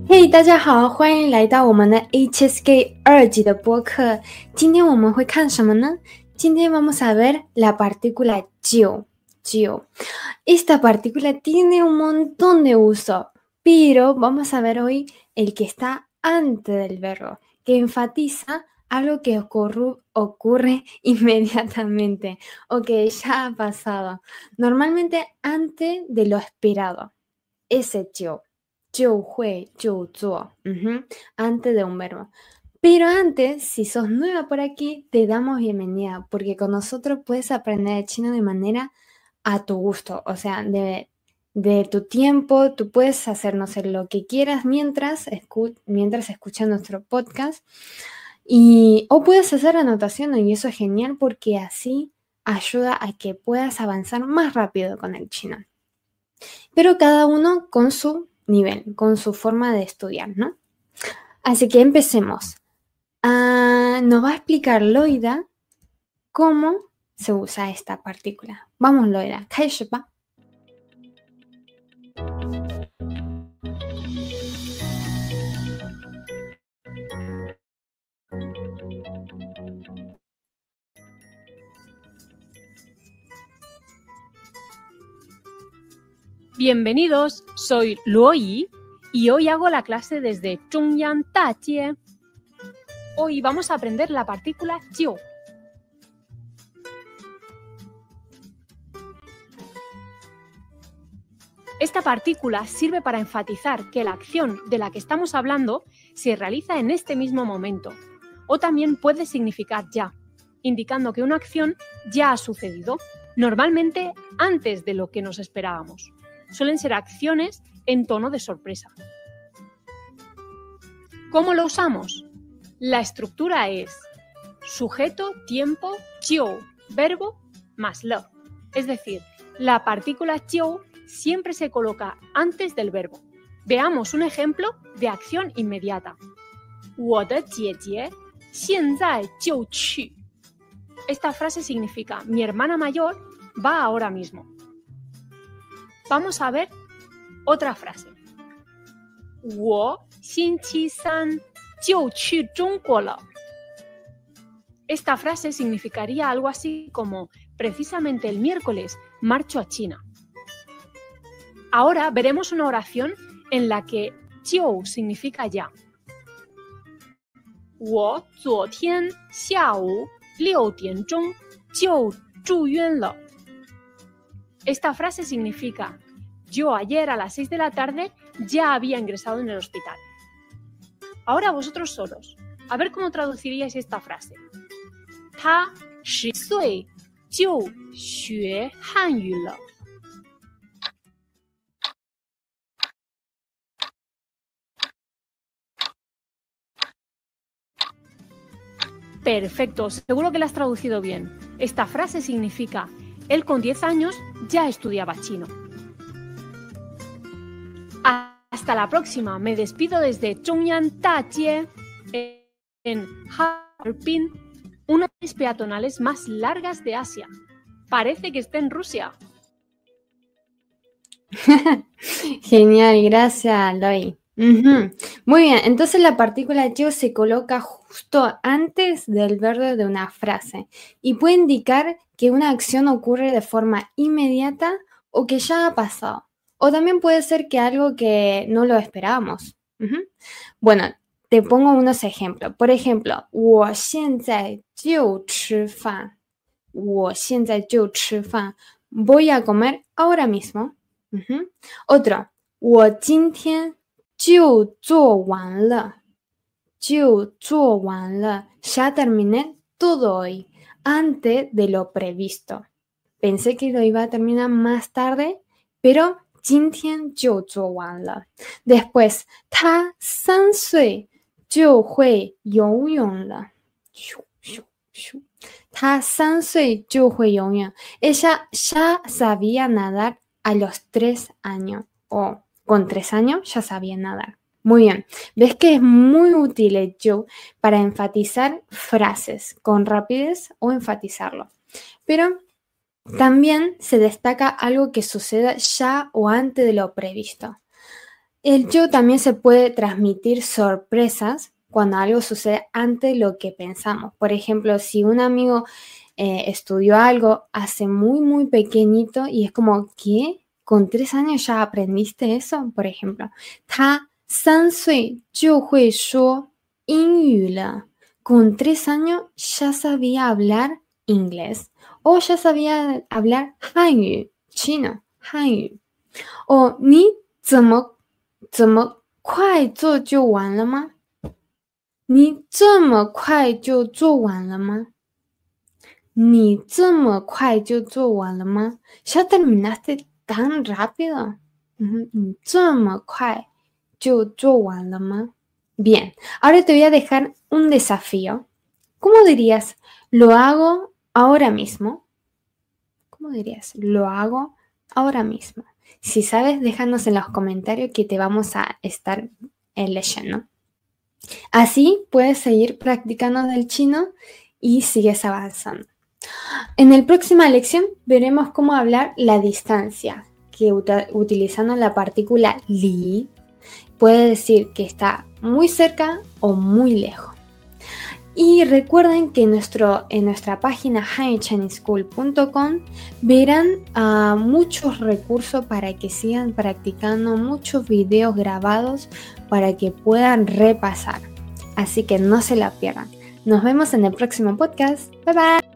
嘿，大家好，欢迎来到我们的 HSK 2级的播客。今天我们会看什么呢？今天vamos a ver la partícula yo. Esta partícula tiene un montón de uso, pero vamos a ver hoy el que está antes del verbo, que enfatiza algo que ocurre inmediatamente o que ya ha pasado, normalmente antes de lo esperado. Ese yo. 就会就做, antes de un verbo. Pero antes, si sos nueva por aquí, te damos bienvenida, porque con nosotros puedes aprender chino de manera a tu gusto, o sea, de tu tiempo, tú puedes hacer, no sé, lo que quieras mientras escuchas nuestro podcast, o puedes hacer anotaciones, y eso es genial porque así ayuda a que puedas avanzar más rápido con el chino. Pero cada uno con su nivel, con su forma de estudiar, ¿no? Así que empecemos. Nos va a explicar Loida cómo se usa esta partícula. Vamos, Loida, 开始吧。 Bienvenidos, soy Luo Yi y hoy hago la clase desde Zhongyang Dajie. Hoy vamos a aprender la partícula jiu. Esta partícula sirve para enfatizar que la acción de la que estamos hablando se realiza en este mismo momento, o también puede significar ya, indicando que una acción ya ha sucedido, normalmente antes de lo que nos esperábamos. Suelen ser acciones en tono de sorpresa. ¿Cómo lo usamos? La estructura es sujeto, tiempo, jiu, verbo, más lo. Es decir, la partícula jiu siempre se coloca antes del verbo. Veamos un ejemplo de acción inmediata. 我的姐姐现在就去. Esta frase significa mi hermana mayor va ahora mismo. Vamos a ver otra frase. 我星期三就去中国了. Esta frase significaría algo así como precisamente el miércoles marcho a China. Ahora veremos una oración en la que jiu significa ya. 我昨天下午6点钟就住院了. Esta frase significa yo ayer a las 6 de la tarde ya había ingresado en el hospital. Ahora vosotros solos, a ver cómo traduciríais esta frase. 他10岁就学汉语了. Perfecto, seguro que la has traducido bien. Esta frase significa él con 10 años ya estudiaba chino. Hasta la próxima. Me despido desde Zhongyang Dajie en Harbin, una de las peatonales más largas de Asia. Parece que está en Rusia. Genial, gracias, Loi. Muy bien, entonces la partícula yo se coloca justo antes del verbo de una frase y puede indicar que una acción ocurre de forma inmediata o que ya ha pasado. O también puede ser que algo que no lo esperábamos. Bueno, te pongo unos ejemplos. Por ejemplo, 我现在就吃饭. 我现在就吃饭. Voy a comer ahora mismo. Otro, 我今天就做完了. 就做完了. Ya terminé todo hoy, antes de lo previsto. Pensé que lo iba a terminar más tarde, pero 今天就做完了. Después, 他3岁就会游泳了. 他3岁就会游泳. Ella ya sabía nadar a los 3 años. O con 3 años ya sabía nadar. Muy bien. ¿Ves que es muy útil el yo para enfatizar frases con rapidez o enfatizarlo? Pero también se destaca algo que suceda ya o antes de lo previsto. El yo también se puede transmitir sorpresas cuando algo sucede antes de lo que pensamos. Por ejemplo, si un amigo estudió algo hace muy pequeñito y es como, ¿qué? ¿Con 3 años ya aprendiste eso? Por ejemplo, 他3岁就会说英语了. Con 3 años ya sabía hablar inglés o ya sabía hablar 汉语, chino, 汉语. O 你怎么快做就完了吗？你这么快就做完了吗？你这么快就做完了吗？ ¿Ya terminaste tan rápido? 你这么快就做完了吗？ Bien, ahora te voy a dejar un desafío. ¿Cómo dirías? Lo hago ahora mismo. ¿Cómo dirías? Lo hago ahora mismo. Si sabes, déjanos en los comentarios que te vamos a estar leyendo. Así puedes seguir practicando el chino y sigues avanzando. En la próxima lección veremos cómo hablar la distancia, que utilizando la partícula li puede decir que está muy cerca o muy lejos. Y recuerden que en nuestra página hanyu-chinese-school.com verán muchos recursos para que sigan practicando, muchos videos grabados para que puedan repasar. Así que no se la pierdan. Nos vemos en el próximo podcast. Bye bye.